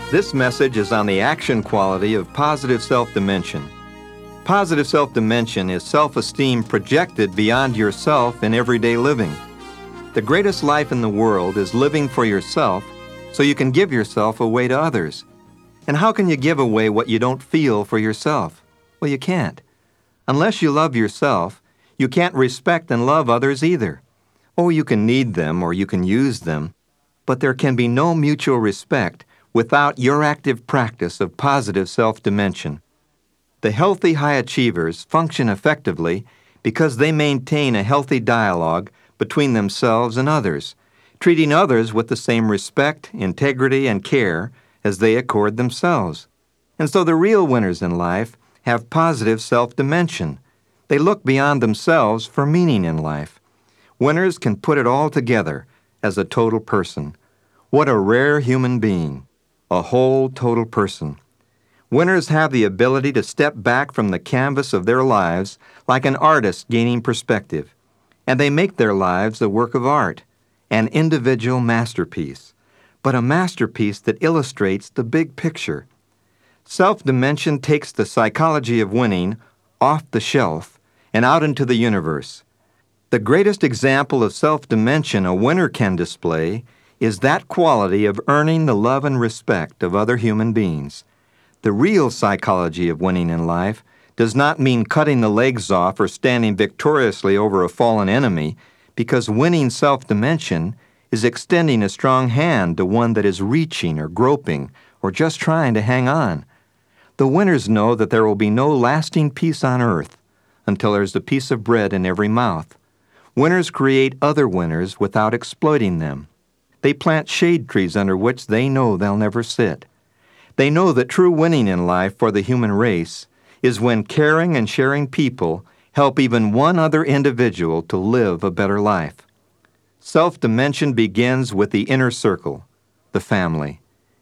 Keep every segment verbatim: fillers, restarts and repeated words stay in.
This message is on the action quality of positive self-dimension. Positive self-dimension is self-esteem projected beyond yourself in everyday living. The greatest life in the world is living for yourself so you can give yourself away to others. And how can you give away what you don't feel for yourself? Well, you can't. Unless you love yourself, you can't respect and love others either. Oh, you can need them or you can use them, but there can be no mutual respect without your active practice of positive self-dimension. The healthy high achievers function effectively because they maintain a healthy dialogue between themselves and others, treating others with the same respect, integrity, and care as they accord themselves. And so the real winners in life have positive self-dimension. They look beyond themselves for meaning in life. Winners can put it all together as a total person. What a rare human being, a whole total person. Winners have the ability to step back from the canvas of their lives like an artist gaining perspective, and they make their lives a work of art, an individual masterpiece, but a masterpiece that illustrates the big picture. Self-dimension takes the psychology of winning off the shelf and out into the universe. The greatest example of self-dimension a winner can display is that quality of earning the love and respect of other human beings. The real psychology of winning in life does not mean cutting the legs off or standing victoriously over a fallen enemy, because winning self-dimension is extending a strong hand to one that is reaching or groping or just trying to hang on. The winners know that there will be no lasting peace on earth until there's a piece of bread in every mouth. Winners create other winners without exploiting them. They plant shade trees under which they know they'll never sit. They know that true winning in life for the human race is when caring and sharing people help even one other individual to live a better life. Self-dimension begins with the inner circle, the family.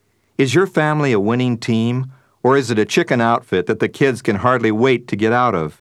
Is your family a winning team, or is it a chicken outfit that the kids can hardly wait to get out of?